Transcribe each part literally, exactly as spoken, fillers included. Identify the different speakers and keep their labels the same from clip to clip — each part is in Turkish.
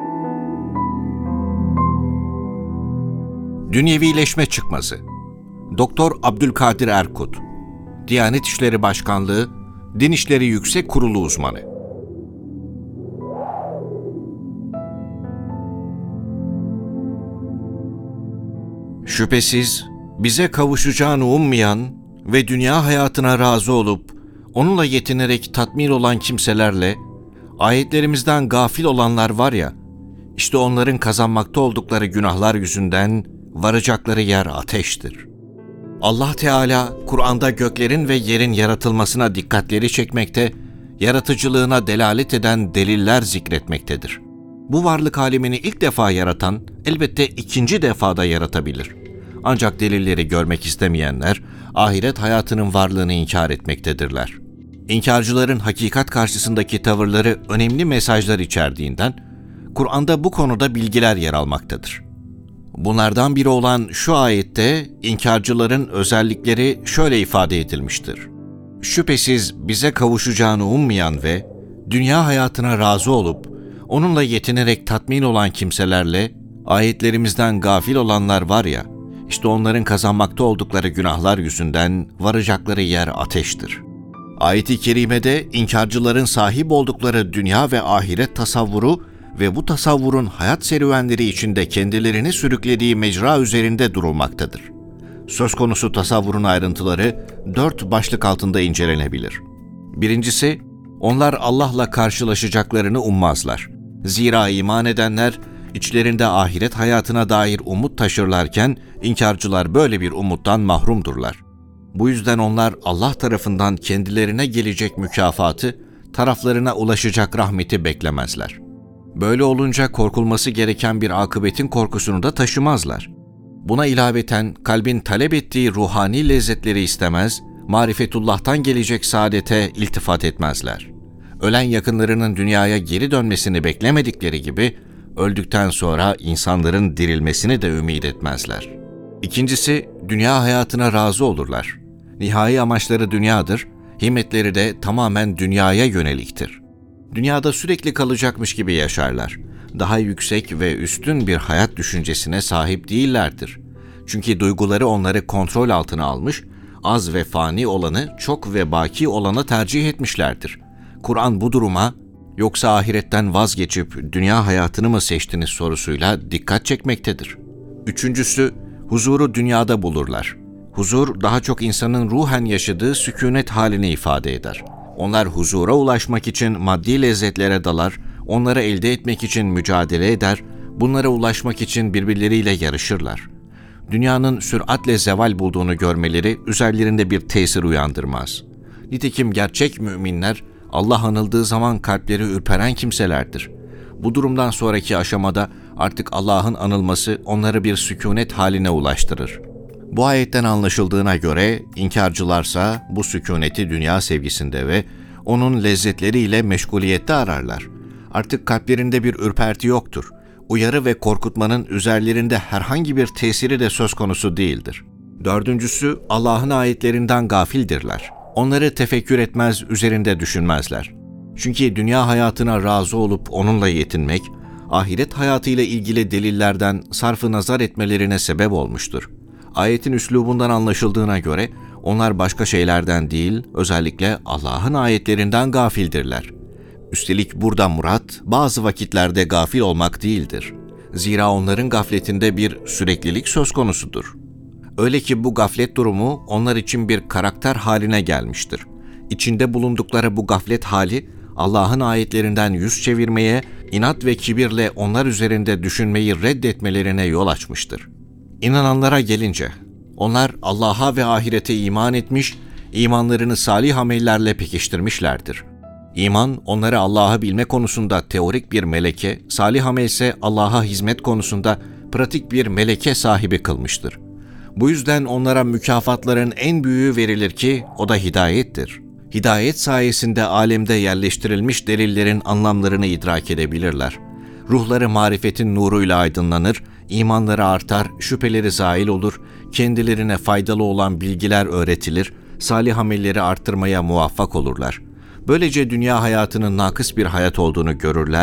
Speaker 1: Dünyevileşme çıkmazı. Doktor Abdülkadir Erkut, Diyanet İşleri Başkanlığı, Din İşleri Yüksek Kurulu uzmanı. Şüphesiz bize kavuşacağını ummayan ve dünya hayatına razı olup onunla yetinerek tatmin olan kimselerle ayetlerimizden gafil olanlar var ya, işte onların kazanmakta oldukları günahlar yüzünden varacakları yer ateştir. Allah Teala Kur'an'da göklerin ve yerin yaratılmasına dikkatleri çekmekte, yaratıcılığına delalet eden deliller zikretmektedir. Bu varlık alemini ilk defa yaratan elbette ikinci defada yaratabilir. Ancak delilleri görmek istemeyenler ahiret hayatının varlığını inkar etmektedirler. İnkarcıların hakikat karşısındaki tavırları önemli mesajlar içerdiğinden Kur'an'da bu konuda bilgiler yer almaktadır. Bunlardan biri olan şu ayette inkarcıların özellikleri şöyle ifade edilmiştir. Şüphesiz bize kavuşacağını ummayan ve dünya hayatına razı olup onunla yetinerek tatmin olan kimselerle ayetlerimizden gafil olanlar var ya, işte onların kazanmakta oldukları günahlar yüzünden varacakları yer ateştir. Ayet-i kerimede inkarcıların sahip oldukları dünya ve ahiret tasavvuru ve bu tasavvurun hayat serüvenleri içinde kendilerini sürüklediği mecra üzerinde durulmaktadır. Söz konusu tasavvurun ayrıntıları dört başlık altında incelenebilir. Birincisi, onlar Allah'la karşılaşacaklarını ummazlar. Zira iman edenler içlerinde ahiret hayatına dair umut taşırlarken inkarcılar böyle bir umuttan mahrumdurlar. Bu yüzden onlar Allah tarafından kendilerine gelecek mükafatı, taraflarına ulaşacak rahmeti beklemezler. Böyle olunca korkulması gereken bir akıbetin korkusunu da taşımazlar. Buna ilaveten kalbin talep ettiği ruhani lezzetleri istemez, marifetullah'tan gelecek saadete iltifat etmezler. Ölen yakınlarının dünyaya geri dönmesini beklemedikleri gibi, öldükten sonra insanların dirilmesini de ümit etmezler. İkincisi, dünya hayatına razı olurlar. Nihai amaçları dünyadır, himmetleri de tamamen dünyaya yöneliktir. Dünyada sürekli kalacakmış gibi yaşarlar. Daha yüksek ve üstün bir hayat düşüncesine sahip değillerdir. Çünkü duyguları onları kontrol altına almış, az ve fani olanı çok ve baki olanı tercih etmişlerdir. Kur'an bu duruma, yoksa ahiretten vazgeçip dünya hayatını mı seçtiniz sorusuyla dikkat çekmektedir. Üçüncüsü, huzuru dünyada bulurlar. Huzur, daha çok insanın ruhen yaşadığı sükûnet halini ifade eder. Onlar huzura ulaşmak için maddi lezzetlere dalar, onları elde etmek için mücadele eder, bunlara ulaşmak için birbirleriyle yarışırlar. Dünyanın süratle zeval bulduğunu görmeleri üzerlerinde bir tesir uyandırmaz. Nitekim gerçek müminler, Allah anıldığı zaman kalpleri ürperen kimselerdir. Bu durumdan sonraki aşamada artık Allah'ın anılması onları bir sükûnet haline ulaştırır. Bu ayetten anlaşıldığına göre inkarcılarsa bu sükûneti dünya sevgisinde ve onun lezzetleriyle meşguliyette ararlar. Artık kalplerinde bir ürperti yoktur. Uyarı ve korkutmanın üzerlerinde herhangi bir tesiri de söz konusu değildir. Dördüncüsü, Allah'ın ayetlerinden gafildirler. Onları tefekkür etmez, üzerinde düşünmezler. Çünkü dünya hayatına razı olup onunla yetinmek, ahiret hayatıyla ilgili delillerden sarf-ı nazar etmelerine sebep olmuştur. Ayetin üslubundan anlaşıldığına göre onlar başka şeylerden değil, özellikle Allah'ın ayetlerinden gafildirler. Üstelik burada murat bazı vakitlerde gafil olmak değildir. Zira onların gafletinde bir süreklilik söz konusudur. Öyle ki bu gaflet durumu onlar için bir karakter haline gelmiştir. İçinde bulundukları bu gaflet hali Allah'ın ayetlerinden yüz çevirmeye, inat ve kibirle onlar üzerinde düşünmeyi reddetmelerine yol açmıştır. İnananlara gelince, onlar Allah'a ve ahirete iman etmiş, imanlarını salih amellerle pekiştirmişlerdir. İman, onları Allah'ı bilme konusunda teorik bir meleke, salih amel ise Allah'a hizmet konusunda pratik bir meleke sahibi kılmıştır. Bu yüzden onlara mükafatların en büyüğü verilir ki, o da hidayettir. Hidayet sayesinde alemde yerleştirilmiş delillerin anlamlarını idrak edebilirler. Ruhları marifetin nuruyla aydınlanır, imanları artar, şüpheleri zail olur, kendilerine faydalı olan bilgiler öğretilir, salih amelleri arttırmaya muvaffak olurlar. Böylece dünya hayatının nakıs bir hayat olduğunu görürler,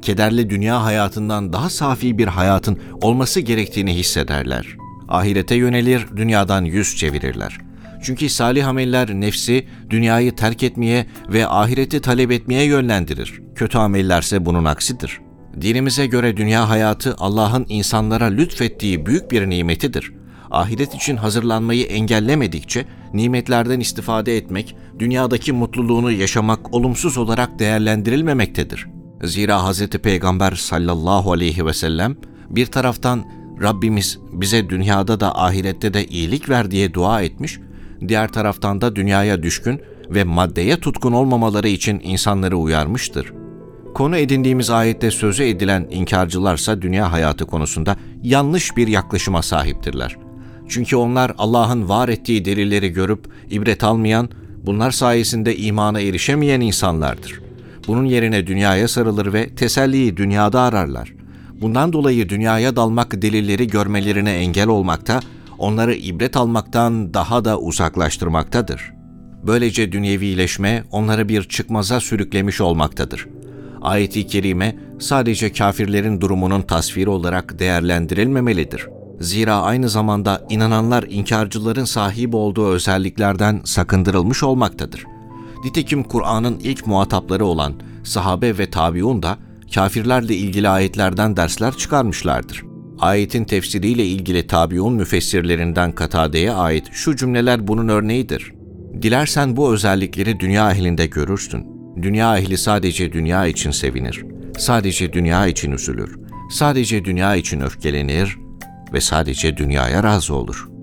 Speaker 1: kederli dünya hayatından daha safi bir hayatın olması gerektiğini hissederler. Ahirete yönelir, dünyadan yüz çevirirler. Çünkü salih ameller nefsi dünyayı terk etmeye ve ahireti talep etmeye yönlendirir. Kötü amellerse bunun aksidir. Dinimize göre dünya hayatı Allah'ın insanlara lütfettiği büyük bir nimetidir. Ahiret için hazırlanmayı engellemedikçe nimetlerden istifade etmek, dünyadaki mutluluğunu yaşamak olumsuz olarak değerlendirilmemektedir. Zira Hz. Peygamber sallallahu aleyhi ve sellem bir taraftan Rabbimiz bize dünyada da ahirette de iyilik ver diye dua etmiş, diğer taraftan da dünyaya düşkün ve maddeye tutkun olmamaları için insanları uyarmıştır. Konu edindiğimiz ayette sözü edilen inkarcılarsa dünya hayatı konusunda yanlış bir yaklaşıma sahiptirler. Çünkü onlar Allah'ın var ettiği delilleri görüp ibret almayan, bunlar sayesinde imana erişemeyen insanlardır. Bunun yerine dünyaya sarılır ve teselliyi dünyada ararlar. Bundan dolayı dünyaya dalmak delilleri görmelerine engel olmakta, onları ibret almaktan daha da uzaklaştırmaktadır. Böylece dünyevileşme onları bir çıkmaza sürüklemiş olmaktadır. Ayet-i kerime sadece kafirlerin durumunun tasviri olarak değerlendirilmemelidir. Zira aynı zamanda inananlar inkarcıların sahip olduğu özelliklerden sakındırılmış olmaktadır. Nitekim Kur'an'ın ilk muhatapları olan sahabe ve tabiun da kafirlerle ilgili ayetlerden dersler çıkarmışlardır. Ayetin tefsiriyle ilgili tabiun müfessirlerinden Katade'ye ait şu cümleler bunun örneğidir. Dilersen bu özellikleri dünya ehlinde görürsün. Dünya ehli sadece dünya için sevinir, sadece dünya için üzülür, sadece dünya için öfkelenir ve sadece dünyaya razı olur.